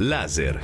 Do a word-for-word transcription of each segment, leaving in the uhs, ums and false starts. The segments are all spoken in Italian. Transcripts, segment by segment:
Laser.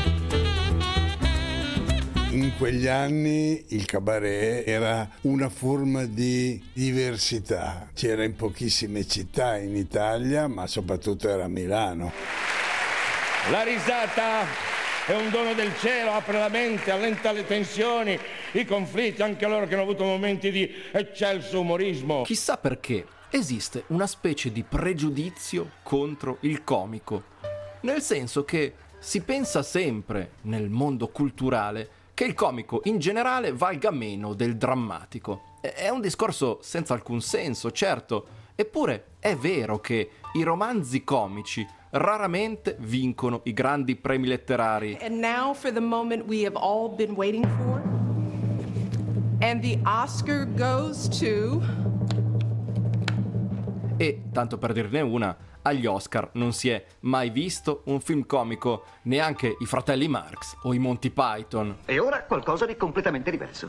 In quegli anni il cabaret era una forma di diversità. C'era in pochissime città in Italia, ma soprattutto era a Milano. La risata è un dono del cielo, apre la mente, allenta le tensioni, i conflitti, anche loro che hanno avuto momenti di eccelso umorismo. Chissà perché esiste una specie di pregiudizio contro il comico, nel senso che si pensa sempre nel mondo culturale che il comico in generale valga meno del drammatico. È un discorso senza alcun senso, certo, eppure è vero che i romanzi comici raramente vincono i grandi premi letterari. And now for the moment we have all been waiting for. And the Oscar goes to... E, tanto per dirne una, agli Oscar non si è mai visto un film comico, neanche i Fratelli Marx o i Monty Python. E ora qualcosa di completamente diverso.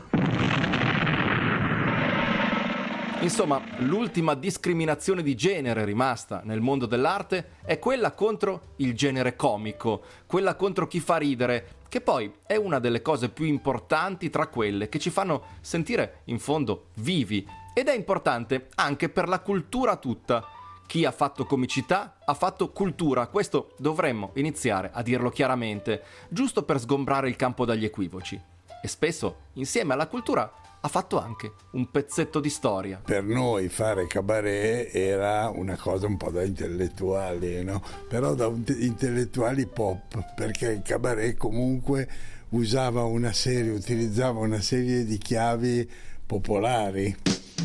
Insomma, l'ultima discriminazione di genere rimasta nel mondo dell'arte è quella contro il genere comico, quella contro chi fa ridere, che poi è una delle cose più importanti tra quelle che ci fanno sentire in fondo vivi, ed è importante anche per la cultura tutta. Chi ha fatto comicità ha fatto cultura, questo dovremmo iniziare a dirlo chiaramente, giusto per sgombrare il campo dagli equivoci. E spesso, insieme alla cultura, ha fatto anche un pezzetto di storia. Per noi fare cabaret era una cosa un po' da intellettuali, no? Però da intellettuali pop, perché il cabaret comunque usava una serie, utilizzava una serie di chiavi popolari.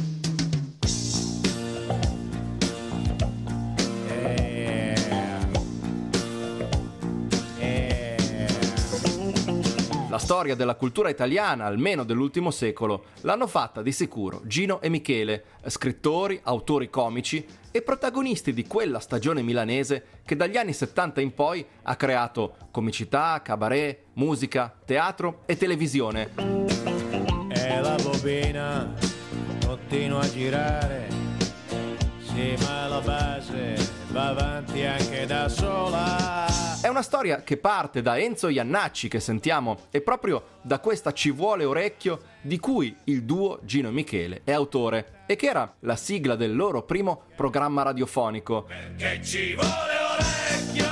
La storia della cultura italiana, almeno dell'ultimo secolo, l'hanno fatta di sicuro Gino e Michele, scrittori, autori comici e protagonisti di quella stagione milanese che dagli anni settanta in poi ha creato comicità, cabaret, musica, teatro e televisione. E la bobina continua a girare, sì, ma la base va avanti anche da sola. È una storia che parte da Enzo Jannacci, che sentiamo, e proprio da questa Ci vuole orecchio, di cui il duo Gino e Michele è autore, e che era la sigla del loro primo programma radiofonico. Perché ci vuole orecchio,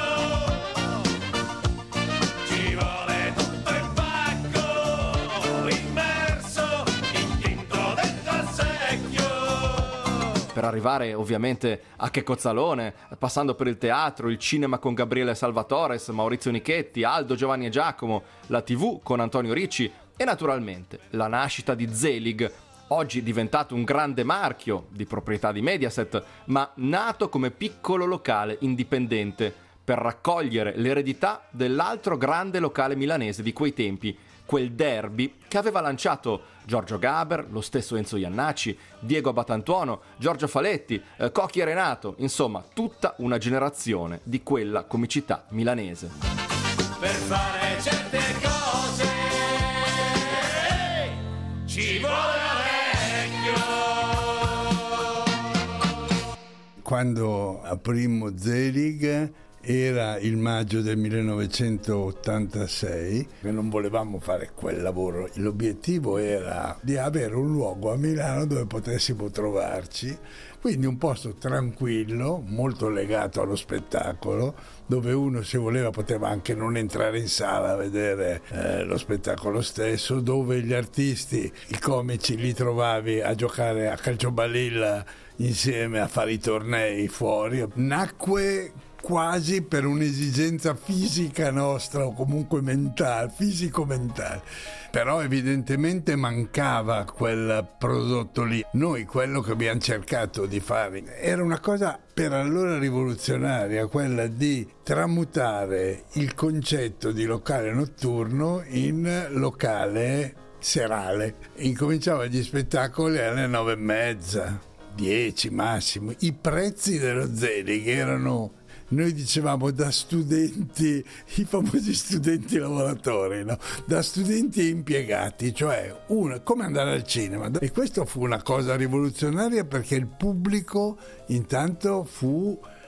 ci vuole tutto il pacco, immerso in tinto dentro al secchio. Per arrivare ovviamente a Checco Zalone, passando per il teatro, il cinema con Gabriele Salvatores, Maurizio Nichetti, Aldo, Giovanni e Giacomo, la tivù con Antonio Ricci e naturalmente la nascita di Zelig, oggi diventato un grande marchio di proprietà di Mediaset, ma nato come piccolo locale indipendente per raccogliere l'eredità dell'altro grande locale milanese di quei tempi, quel Derby che aveva lanciato Giorgio Gaber, lo stesso Enzo Jannacci, Diego Batantuono, Giorgio Faletti, eh, Cocchi e Renato, insomma tutta una generazione di quella comicità milanese. Per fare certe cose ci vuole orecchio. Quando aprimmo Zelig era il maggio del millenovecentottantasei e non volevamo fare quel lavoro. L'obiettivo era di avere un luogo a Milano dove potessimo trovarci, quindi un posto tranquillo, molto legato allo spettacolo, dove uno, se voleva, poteva anche non entrare in sala a vedere eh, lo spettacolo stesso, dove gli artisti, i comici, li trovavi a giocare a calciobalilla insieme, a fare i tornei fuori. Nacque quasi per un'esigenza fisica nostra, o comunque mentale, fisico-mentale, però evidentemente mancava quel prodotto lì. Noi quello che abbiamo cercato di fare era una cosa per allora rivoluzionaria, quella di tramutare il concetto di locale notturno in locale serale. Incominciava gli spettacoli alle nove e mezza, dieci massimo. I prezzi dello Zelig erano, noi dicevamo, da studenti, i famosi studenti lavoratori, no? Da studenti e impiegati, cioè una, come andare al cinema. E questo fu una cosa rivoluzionaria, perché il pubblico intanto fu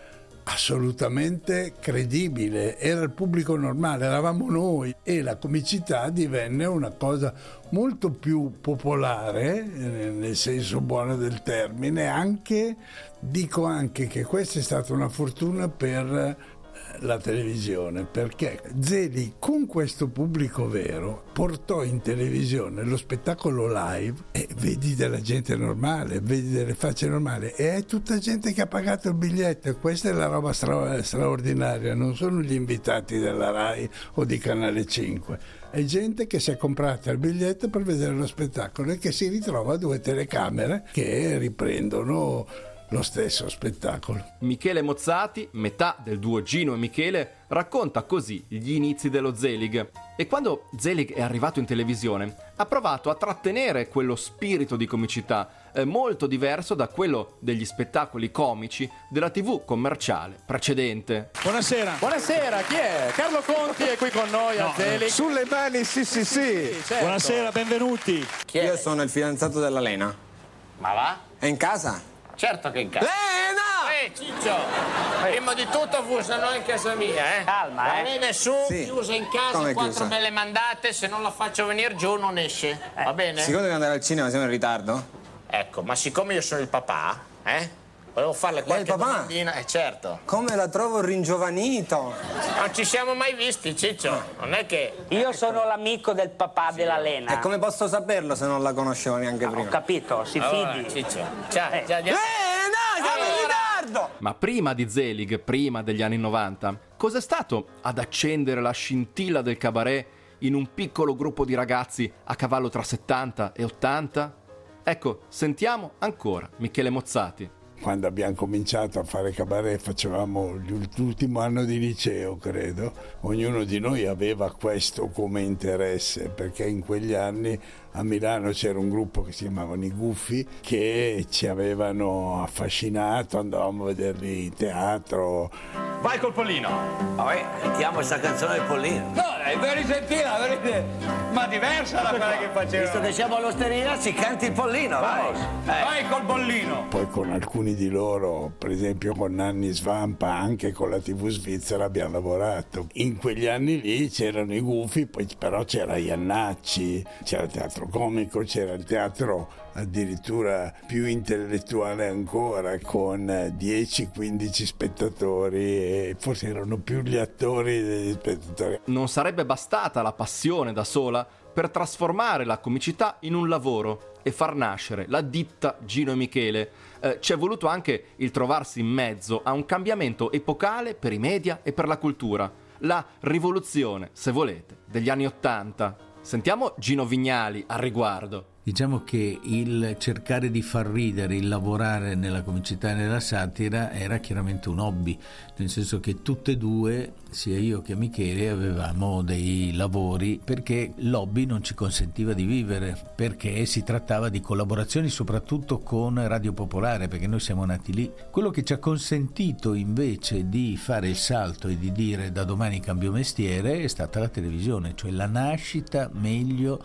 assolutamente credibile, era il pubblico normale, eravamo noi, e la comicità divenne una cosa molto più popolare, nel senso buono del termine. Anche dico anche che questa è stata una fortuna per la televisione, perché Zelig con questo pubblico vero portò in televisione lo spettacolo live e vedi della gente normale, vedi delle facce normali, e è tutta gente che ha pagato il biglietto, e questa è la roba stra- straordinaria. Non sono gli invitati della Rai o di Canale cinque, è gente che si è comprata il biglietto per vedere lo spettacolo e che si ritrova a due telecamere che riprendono lo stesso spettacolo. Michele Mozzati, metà del duo Gino e Michele, racconta così gli inizi dello Zelig. E quando Zelig è arrivato in televisione ha provato a trattenere quello spirito di comicità eh, molto diverso da quello degli spettacoli comici della tivù commerciale precedente. Buonasera. Buonasera, chi è? Carlo Conti è qui con noi No, a Zelig. Sulle mani, sì, sì, sì. Certo. Buonasera, benvenuti. Chi è? Io sono il fidanzato della Lena. Ma va? È in casa? Certo che in casa. Lena! Ehi, Ciccio, prima di tutto fusano in casa mia, eh? Calma, Va eh. bene, su, Sì. chiusa in casa, Come quattro chiusa? belle mandate, se non la faccio venire giù non esce, va bene? Siccome devi andare al cinema, siamo in ritardo? Ecco, ma siccome io sono il papà, eh? Volevo farle Lei è qualche il papà? domandina, eh certo. Come la trovo ringiovanito? Non ci siamo mai visti, Ciccio, non è che... Io sono l'amico del papà della Lena. E come posso saperlo se non la conoscevo neanche prima? Ho capito, si Allora, fidi. Ciccio, ciao, Eh. ciao, andiamo. Lena, siamo in ritardo! Ma prima di Zelig, prima degli anni novanta, cos'è stato ad accendere la scintilla del cabaret in un piccolo gruppo di ragazzi a cavallo tra settanta e ottanta? Ecco, sentiamo ancora Michele Mozzati. Quando abbiamo cominciato a fare cabaret facevamo l'ultimo anno di liceo, credo. Ognuno di noi aveva questo come interesse, perché in quegli anni a Milano c'era un gruppo che si chiamavano I Guffi, che ci avevano affascinato, andavamo a vederli in teatro. Vai col Pollino. Poi mettiamo questa canzone del Pollino. No, è per risentirla, per... ma diversa da quella che faceva. Visto che siamo all'osteria, ci canti il Pollino, vai. Eh. Vai col Pollino. Poi con alcuni di loro, per esempio con Nanni Svampa, anche con la tivù svizzera abbiamo lavorato. In quegli anni lì c'erano i Gufi, poi però c'era Iannacci, c'era il teatro comico, c'era il teatro addirittura più intellettuale ancora, con dieci quindici spettatori, e forse erano più gli attori degli spettatori. Non sarebbe bastata la passione da sola per trasformare la comicità in un lavoro e far nascere la ditta Gino e Michele. Eh, c'è voluto anche il trovarsi in mezzo a un cambiamento epocale per i media e per la cultura, la rivoluzione, se volete, degli anni Ottanta. Sentiamo Gino Vignali al riguardo. Diciamo che il cercare di far ridere, il lavorare nella comicità e nella satira era chiaramente un hobby, nel senso che tutte e due, sia io che Michele, avevamo dei lavori perché l'hobby non ci consentiva di vivere, perché si trattava di collaborazioni soprattutto con Radio Popolare, perché noi siamo nati lì. Quello che ci ha consentito invece di fare il salto e di dire da domani cambio mestiere è stata la televisione, cioè la nascita meglio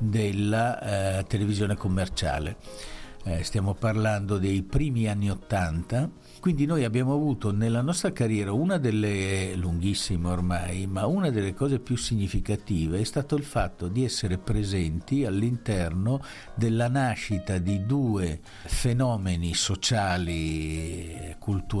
della eh, televisione commerciale. Eh, stiamo parlando dei primi anni Ottanta, quindi noi abbiamo avuto nella nostra carriera una delle, lunghissime ormai, ma una delle cose più significative è stato il fatto di essere presenti all'interno della nascita di due fenomeni sociali,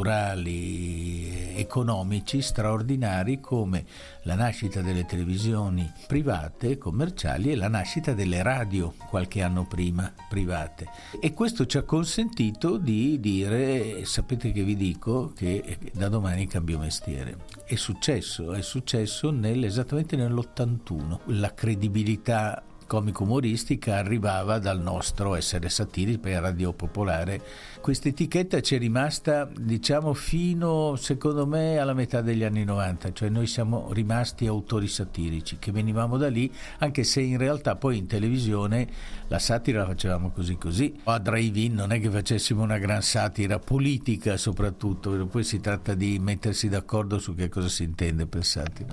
culturali, economici straordinari, come la nascita delle televisioni private, commerciali, e la nascita delle radio qualche anno prima, private. E questo ci ha consentito di dire, sapete che vi dico che da domani cambio mestiere. È successo, è successo nel, esattamente nell'ottantuno. La credibilità comico-umoristica arrivava dal nostro essere satirici per Radio Popolare. Questa etichetta ci è rimasta, diciamo, fino, secondo me, alla metà degli anni novanta, cioè noi siamo rimasti autori satirici, che venivamo da lì, anche se in realtà poi in televisione la satira la facevamo così così. A Drive-In non è che facessimo una gran satira politica, soprattutto, poi si tratta di mettersi d'accordo su che cosa si intende per satira.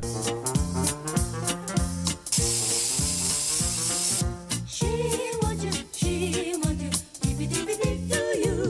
E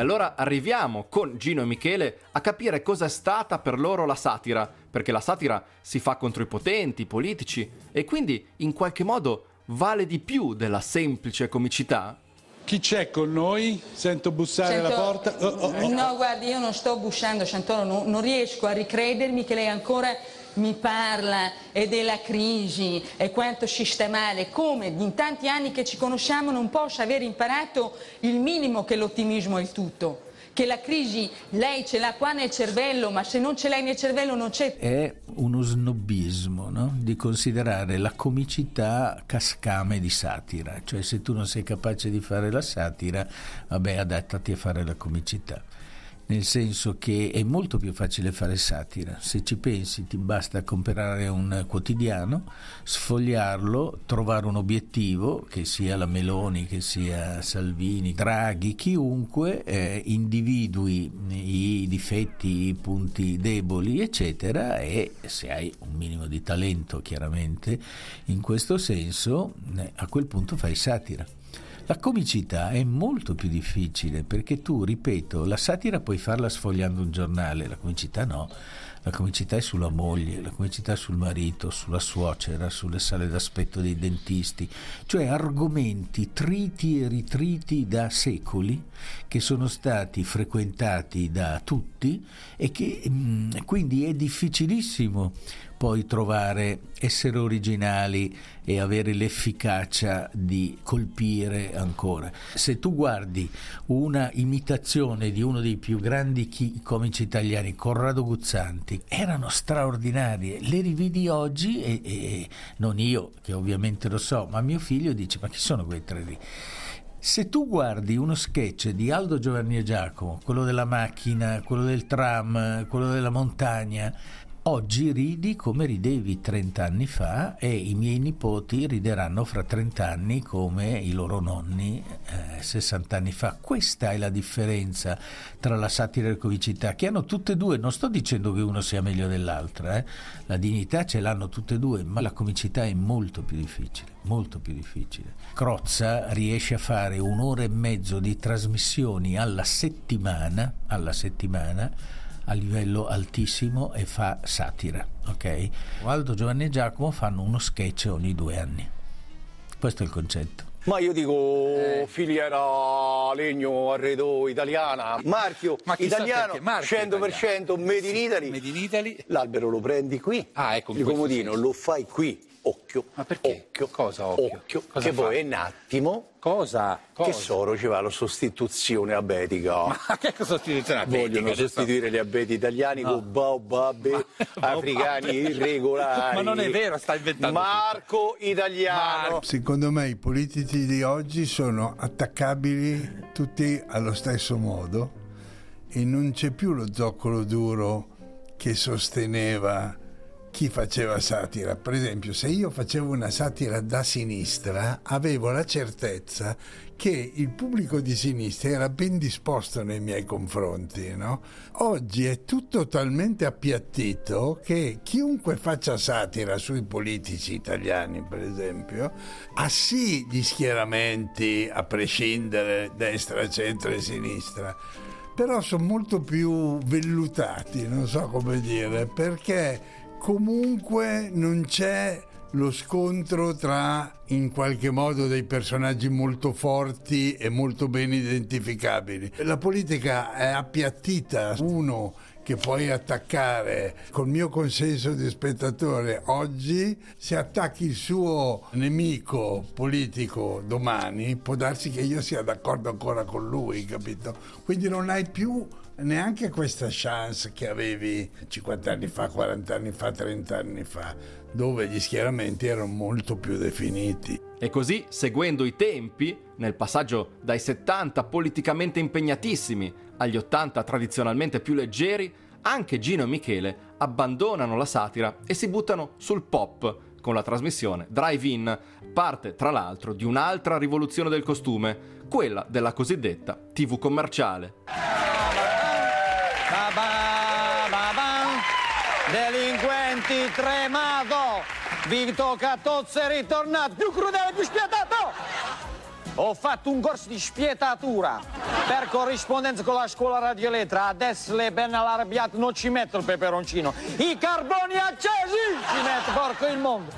allora arriviamo con Gino e Michele a capire cosa è stata per loro la satira, perché la satira si fa contro i potenti, i politici, e quindi in qualche modo vale di più della semplice comicità. Chi c'è con noi? Sento bussare Sento... alla porta. Oh, oh, oh. No, guardi, io non sto bussando, Santoro, non, non riesco a ricredermi che lei ancora mi parla e della crisi e quanto si sta male, come in tanti anni che ci conosciamo non posso aver imparato il minimo che l'ottimismo è il tutto. Che la crisi lei ce l'ha qua nel cervello, ma se non ce l'hai nel cervello non c'è. È uno snobismo, no? Di considerare la comicità cascame di satira, cioè se tu non sei capace di fare la satira, vabbè, adattati a fare la comicità. Nel senso che è molto più facile fare satira. Se ci pensi, ti basta comprare un quotidiano, sfogliarlo, trovare un obiettivo, che sia la Meloni, che sia Salvini, Draghi, chiunque, eh, individui i difetti, i punti deboli, eccetera, e se hai un minimo di talento, chiaramente, in questo senso, eh, a quel punto fai satira. La comicità è molto più difficile perché tu, ripeto, la satira puoi farla sfogliando un giornale, la comicità no. La comicità è sulla moglie, la comicità è sul marito, sulla suocera, sulle sale d'aspetto dei dentisti, cioè argomenti triti e ritriti da secoli che sono stati frequentati da tutti e che mh, quindi è difficilissimo poi trovare, essere originali e avere l'efficacia di colpire ancora. Se tu guardi una imitazione di uno dei più grandi chi- comici italiani, Corrado Guzzanti, erano straordinarie, le rividi oggi e, e non io che ovviamente lo so, ma mio figlio dice: ma chi sono quei tre lì? Se tu guardi uno sketch di Aldo, Giovanni e Giacomo, quello della macchina, quello del tram, quello della montagna, oggi ridi come ridevi trent'anni fa e i miei nipoti rideranno fra trent'anni come i loro nonni eh, sessant'anni fa. Questa è la differenza tra la satira e la comicità, che hanno tutte e due. Non sto dicendo che uno sia meglio dell'altra, eh. La dignità ce l'hanno tutte e due, ma la comicità è molto più difficile, molto più difficile. Crozza riesce a fare un'ora e mezzo di trasmissioni alla settimana, alla settimana, a livello altissimo, e fa satira, ok? Aldo, Giovanni e Giacomo fanno uno sketch ogni due anni. Questo è il concetto. Ma io dico eh. filiera legno arredo italiana, marchio italiano, marchio cento per cento italiano. Made in Italy. Made in Italy. L'albero lo prendi qui, ah, ecco, il comodino lo fai qui. Occhio, ma perché? Occhio, cosa occhio? Occhio, cosa che fa? Poi un attimo, cosa? Cosa? Che soro ci va la sostituzione abetica. Ma che sostituzione abetica? Vogliono sostituire gli abeti italiani no. con baobabbi africani irregolari. Ma non è vero, sta inventando Marco tutto. Italiano. Secondo me i politici di oggi sono attaccabili tutti allo stesso modo e non c'è più lo zoccolo duro che sosteneva chi faceva satira. Per esempio, se io facevo una satira da sinistra, avevo la certezza che il pubblico di sinistra era ben disposto nei miei confronti, no? Oggi è tutto talmente appiattito che chiunque faccia satira sui politici italiani, per esempio, ha sì gli schieramenti, a prescindere destra, centro e sinistra, però sono molto più vellutati, non so come dire, perché comunque non c'è lo scontro tra, in qualche modo, dei personaggi molto forti e molto ben identificabili. La politica è appiattita. Uno che puoi attaccare col mio consenso di spettatore oggi, se attacchi il suo nemico politico domani, può darsi che io sia d'accordo ancora con lui, capito? Quindi non hai più neanche questa chance che avevi cinquanta anni fa, quaranta anni fa, trenta anni fa, dove gli schieramenti erano molto più definiti. E così, seguendo i tempi, nel passaggio dai settanta politicamente impegnatissimi agli ottanta tradizionalmente più leggeri, anche Gino e Michele abbandonano la satira e si buttano sul pop con la trasmissione Drive-In, parte tra l'altro di un'altra rivoluzione del costume, quella della cosiddetta tivù commerciale. Delinquenti tremato, Vito Catozzo è ritornato, più crudele, più spietato. Ho fatto un corso di spietatura per corrispondenza con la scuola radioelettra. Adesso le penne all'arrabbiate non ci metto il peperoncino. I carboni accesi ci metto, porco il mondo.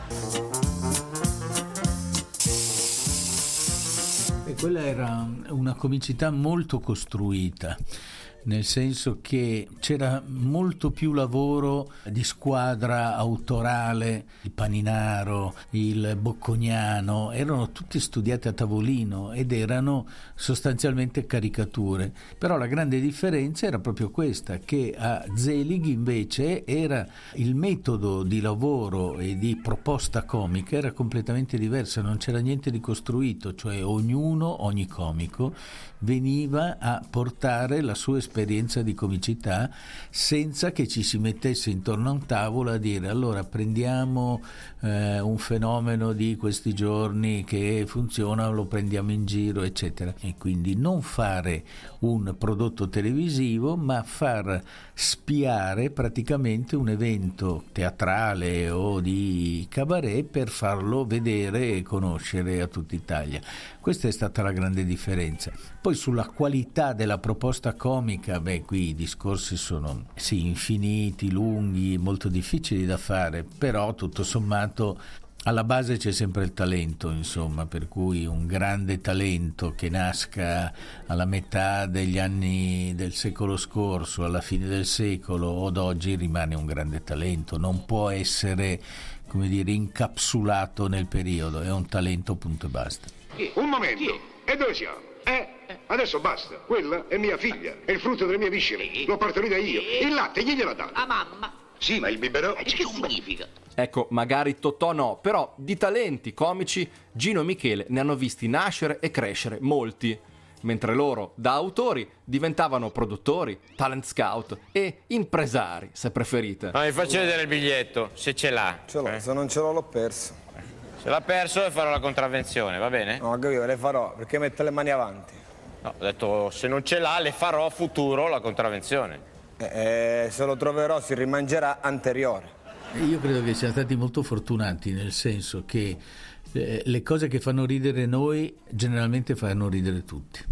E quella era una comicità molto costruita, nel senso che c'era molto più lavoro di squadra autorale. Il Paninaro, il Bocconiano erano tutti studiati a tavolino ed erano sostanzialmente caricature, però la grande differenza era proprio questa, che a Zelig invece era il metodo di lavoro e di proposta comica era completamente diverso, non c'era niente di costruito, cioè ognuno, ogni comico veniva a portare la sua esperienza di comicità senza che ci si mettesse intorno a un tavolo a dire allora prendiamo eh, un fenomeno di questi giorni che funziona, lo prendiamo in giro, eccetera. E quindi non fare un prodotto televisivo, ma far spiare praticamente un evento teatrale o di cabaret per farlo vedere e conoscere a tutta Italia. Questa è stata la grande differenza. Poi sulla qualità della proposta comica, beh, qui i discorsi sono sì infiniti, lunghi, molto difficili da fare, però tutto sommato alla base c'è sempre il talento, insomma, per cui un grande talento che nasca alla metà degli anni del secolo scorso, alla fine del secolo o d'oggi rimane un grande talento, non può essere, come dire, incapsulato nel periodo, è un talento punto e basta. Un momento, e dove siamo? Eh? Adesso basta, quella è mia figlia, è il frutto delle mie viscere, l'ho partorita io, il latte chi gliel'ha dato? A mamma. Sì, ma il biberò? E che significa? Ecco, magari Totò no, però di talenti comici Gino e Michele ne hanno visti nascere e crescere molti, mentre loro, da autori, diventavano produttori, talent scout e impresari, se preferite. Ma mi faccio vedere il biglietto, se ce l'ha. Ce l'ho, eh? se non ce l'ho l'ho perso. Se l'ha perso e farò la contravvenzione, va bene? No, capito, le farò, perché mette le mani avanti. No, ho detto, se non ce l'ha, le farò a futuro la contravvenzione. Eh, eh, se lo troverò si rimangerà anteriore. Io credo che siamo stati molto fortunati, nel senso che eh, le cose che fanno ridere noi generalmente fanno ridere tutti.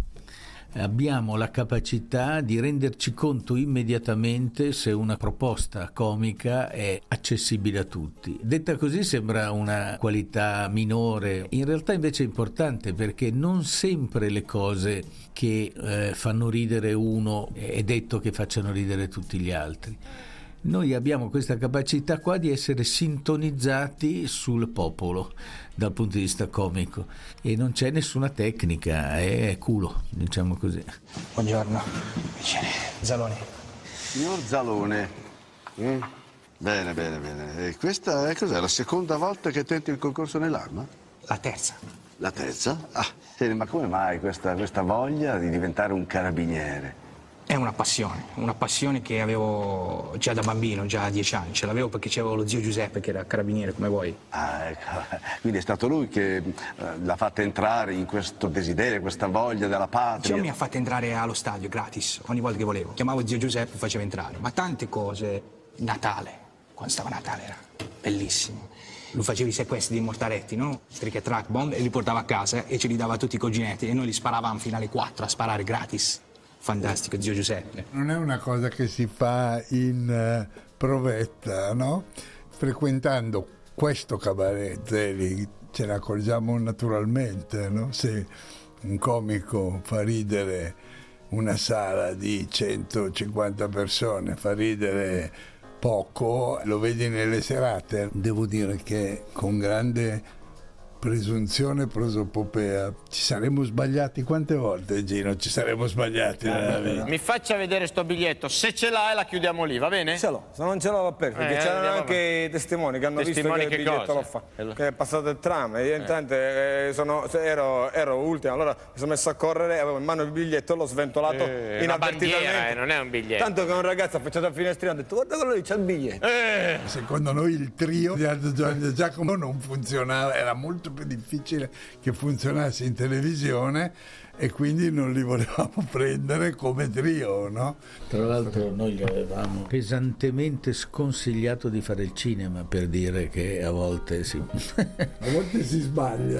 Abbiamo la capacità di renderci conto immediatamente se una proposta comica è accessibile a tutti. Detta così sembra una qualità minore, in realtà invece è importante, perché non sempre le cose che eh, fanno ridere uno è detto che facciano ridere tutti gli altri. Noi abbiamo questa capacità qua di essere sintonizzati sul popolo dal punto di vista comico e non c'è nessuna tecnica, è culo, diciamo così. Buongiorno, vicini. Zalone. Signor Zalone. Mm. Bene, bene, bene. E questa è cos'è? La seconda volta che tenti il concorso nell'arma? La terza. La terza? Ah, ma come mai questa, questa voglia di diventare un carabiniere? È una passione, una passione che avevo già da bambino, già a dieci anni. Ce l'avevo perché c'avevo lo zio Giuseppe che era carabiniere come voi. Ah, ecco. Quindi è stato lui che eh, l'ha fatta entrare in questo desiderio, questa voglia della patria. Zio mi ha fatto entrare allo stadio gratis, ogni volta che volevo. Chiamavo zio Giuseppe e faceva entrare. Ma tante cose, Natale, quando stava Natale era bellissimo. Lui faceva i sequestri di mortaretti, no? Trick e track bomb, e li portava a casa e ce li dava a tutti i coginetti e noi li sparavamo fino alle quattro a sparare gratis. Fantastico, zio Giuseppe. Non è una cosa che si fa in uh, provetta, no? Frequentando questo cabaret Zelig ce ne accorgiamo naturalmente, no? Se un comico fa ridere una sala di centocinquanta persone, fa ridere poco, lo vedi nelle serate. Devo dire che con grande presunzione prosopopea ci saremmo sbagliati quante volte, Gino? Ci saremmo sbagliati nella vita. Mi faccia vedere sto biglietto, se ce l'ha e la chiudiamo lì, va bene? Ce l'ho, se non ce l'ho l'ho perso, perché Eh, c'erano andiamo anche avanti. i testimoni che hanno Testimoni visto che che il biglietto cosa? l'ho fatto, che è passato il tram e io intanto eh, sono, ero, ero ultimo, allora mi sono messo a correre, avevo in mano il biglietto e l'ho sventolato Eh, una inavvertitamente. bandiera, eh, non è un biglietto. Tanto che un ragazzo affacciato al finestrino ha detto guarda quello lì, c'ha il biglietto. Eh. Secondo noi il trio di Aldo Giovanni e Giacomo non funzionava, era molto più difficile che funzionasse in televisione e quindi non li volevamo prendere come trio, no? Tra l'altro noi gli avevamo pesantemente sconsigliato di fare il cinema, per dire che a volte si... A volte si sbaglia.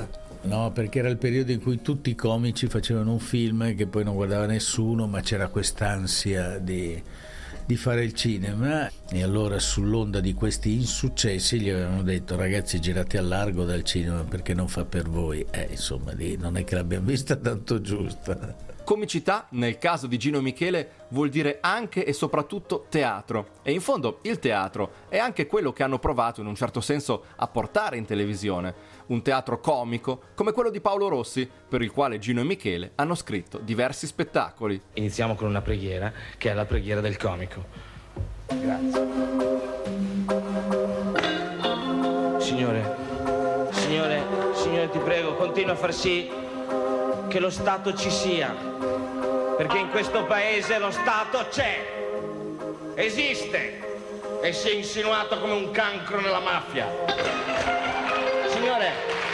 No, perché era il periodo in cui tutti i comici facevano un film che poi non guardava nessuno, ma c'era quest'ansia di, di fare il cinema, e allora sull'onda di questi insuccessi gli avevano detto: ragazzi, girate a largo dal cinema perché non fa per voi. Eh, insomma, non è che l'abbiamo vista tanto giusta. Comicità, nel caso di Gino Michele, vuol dire anche e soprattutto teatro. E in fondo il teatro è anche quello che hanno provato in un certo senso a portare in televisione. Un teatro comico come quello di Paolo Rossi, per il quale Gino e Michele hanno scritto diversi spettacoli. Iniziamo con una preghiera, che è la preghiera del comico. Grazie. Signore, Signore, Signore ti prego, continua a far sì che lo Stato ci sia, perché in questo paese lo Stato c'è, esiste e si è insinuato come un cancro nella mafia. Signore,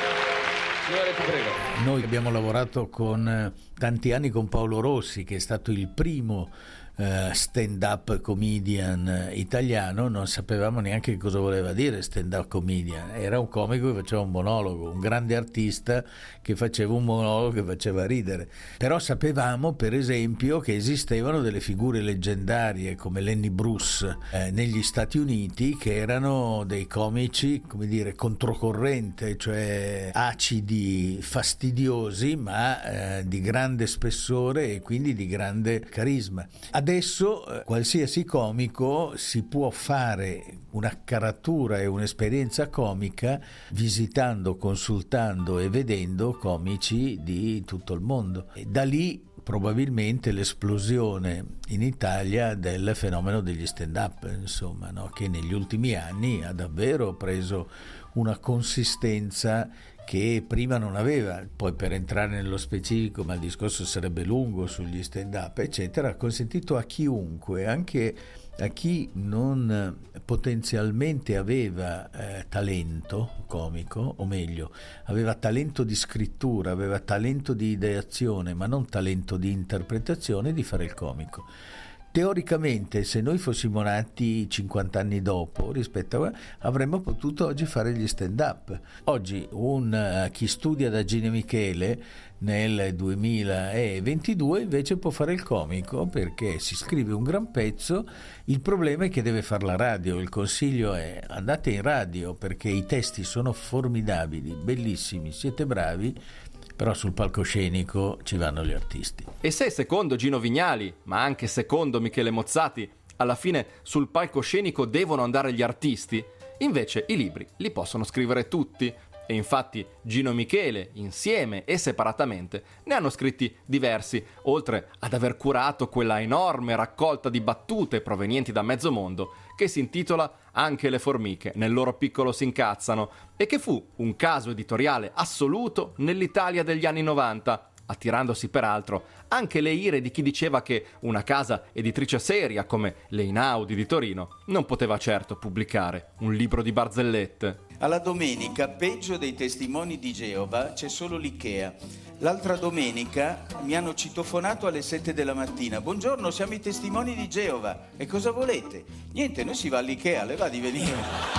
Signore ti prego. Noi abbiamo lavorato con tanti anni con Paolo Rossi, che è stato il primo Uh, stand-up comedian italiano. Non sapevamo neanche cosa voleva dire stand-up comedian. Era un comico che faceva un monologo, un grande artista che faceva un monologo che faceva ridere. Però sapevamo, per esempio, che esistevano delle figure leggendarie come Lenny Bruce eh, negli Stati Uniti, che erano dei comici, come dire, controcorrente, cioè acidi, fastidiosi, ma eh, di grande spessore e quindi di grande carisma. Adesso eh, qualsiasi comico si può fare una caratura e un'esperienza comica visitando, consultando e vedendo comici di tutto il mondo. E da lì probabilmente l'esplosione in Italia del fenomeno degli stand-up, insomma, no? Che negli ultimi anni ha davvero preso una consistenza che prima non aveva. Poi, per entrare nello specifico, ma il discorso sarebbe lungo sugli stand-up eccetera, ha consentito a chiunque, anche a chi non potenzialmente aveva eh, talento comico, o meglio, aveva talento di scrittura, aveva talento di ideazione, ma non talento di interpretazione, di fare il comico. Teoricamente, se noi fossimo nati cinquanta anni dopo rispetto a avremmo potuto oggi fare gli stand-up. Oggi un uh, chi studia da Gino Michele nel duemilaventidue invece può fare il comico, perché si scrive un gran pezzo. Il problema è che deve fare la radio. Il consiglio è: andate in radio, perché i testi sono formidabili, bellissimi, siete bravi, però sul palcoscenico ci vanno gli artisti. E se secondo Gino Vignali, ma anche secondo Michele Mozzati, alla fine sul palcoscenico devono andare gli artisti, invece i libri li possono scrivere tutti. E infatti Gino e Michele, insieme e separatamente, ne hanno scritti diversi, oltre ad aver curato quella enorme raccolta di battute provenienti da mezzo mondo che si intitola Anche le formiche nel loro piccolo si incazzano, e che fu un caso editoriale assoluto nell'Italia degli anni novanta, attirandosi peraltro anche le ire di chi diceva che una casa editrice seria come l'Einaudi di Torino non poteva certo pubblicare un libro di barzellette. Alla domenica, peggio dei testimoni di Geova, c'è solo l'Ikea. L'altra domenica mi hanno citofonato alle sette della mattina. Buongiorno, siamo i testimoni di Geova. E cosa volete? Niente, noi si va all'Ikea, le va di venire.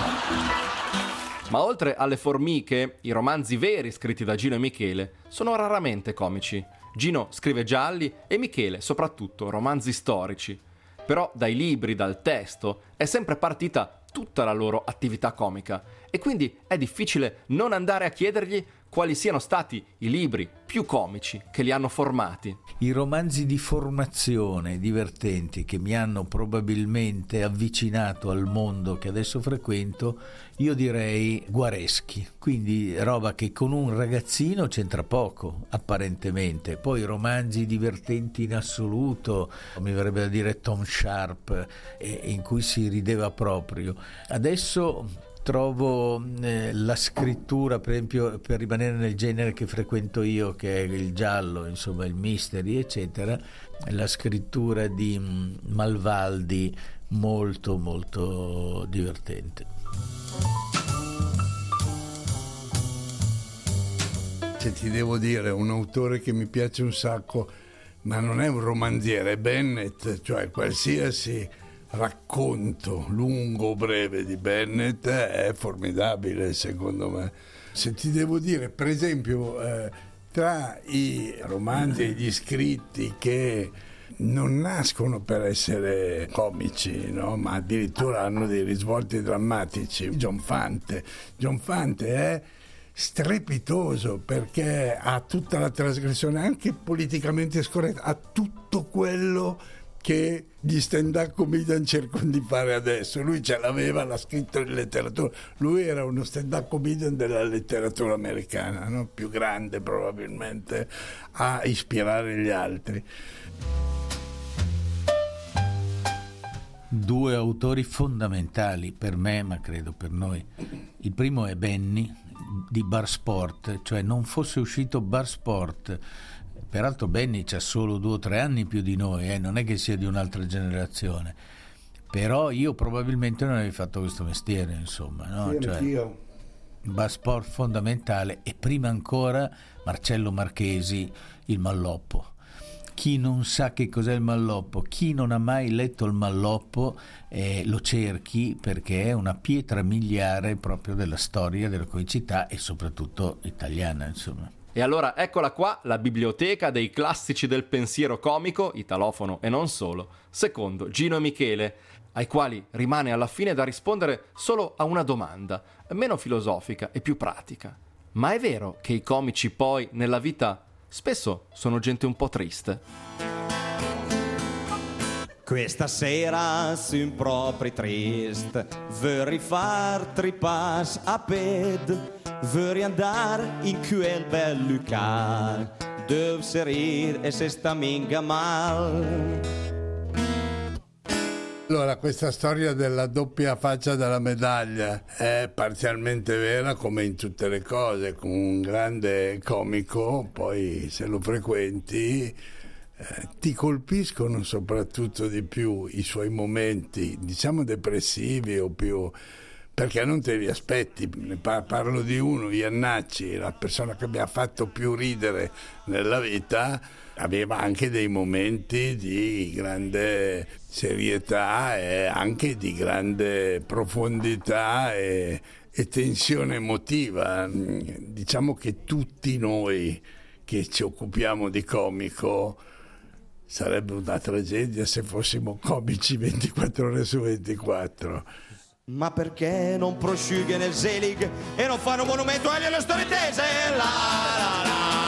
Ma oltre alle formiche, i romanzi veri scritti da Gino e Michele sono raramente comici. Gino scrive gialli e Michele soprattutto romanzi storici. Però dai libri, dal testo, è sempre partita tutta la loro attività comica, e quindi è difficile non andare a chiedergli quali siano stati i libri più comici che li hanno formati. I romanzi di formazione divertenti che mi hanno probabilmente avvicinato al mondo che adesso frequento, io direi Guareschi, quindi roba che con un ragazzino c'entra poco apparentemente. Poi romanzi divertenti in assoluto, mi verrebbe da dire Tom Sharp, eh, in cui si rideva proprio. Adesso trovo eh, la scrittura, per esempio, per rimanere nel genere che frequento io, che è il giallo, insomma il mystery eccetera, la scrittura di mm, Malvaldi molto molto divertente. Se ti devo dire un autore che mi piace un sacco, ma non è un romanziere, è Bennett, cioè qualsiasi racconto lungo o breve di Bennett è formidabile secondo me. Se ti devo dire, per esempio, eh, tra i romanzi e gli scritti che non nascono per essere comici, no? Ma addirittura hanno dei risvolti drammatici, John Fante. John Fante è strepitoso perché ha tutta la trasgressione, anche politicamente scorretta, ha tutto quello che gli stand-up comedian cercano di fare adesso. Lui ce l'aveva, l'ha scritto in letteratura. Lui era uno stand-up comedian della letteratura americana, no? Più grande probabilmente a ispirare gli altri. Due autori fondamentali per me, ma credo per noi. Il primo è Benny di Bar Sport, cioè non fosse uscito Bar Sport, peraltro Benny c'ha solo due o tre anni più di noi, eh, non è che sia di un'altra generazione, però io probabilmente non avrei fatto questo mestiere, insomma, no? Sì, cioè, anch'io. Bar Sport fondamentale, e prima ancora Marcello Marchesi, Il Malloppo. Chi non sa che cos'è il Malloppo, chi non ha mai letto il Malloppo, eh, lo cerchi, perché è una pietra miliare proprio della storia della comicità e soprattutto italiana, insomma. E allora eccola qua, la biblioteca dei classici del pensiero comico, italofono e non solo, secondo Gino e Michele, ai quali rimane alla fine da rispondere solo a una domanda, meno filosofica e più pratica. Ma è vero che i comici poi nella vita spesso sono gente un po' triste? Questa sera son proprio triste, vorrei far tripas a ped, vorrei andare in quel bel lugar, dove si ride e si sta minga mal. Allora, questa storia della doppia faccia della medaglia è parzialmente vera, come in tutte le cose. Con un grande comico, poi se lo frequenti, eh, ti colpiscono soprattutto di più i suoi momenti, diciamo depressivi o più... perché non te li aspetti. Ne par- parlo di uno, Iannacci, la persona che mi ha fatto più ridere nella vita, aveva anche dei momenti di grande serietà e anche di grande profondità e, e tensione emotiva. Diciamo che tutti noi che ci occupiamo di comico, sarebbe una tragedia se fossimo comici ventiquattro ore su ventiquattro. Ma perché non prosciughe nel Zelig e non fanno monumento agli alle storie tese? La, la, la.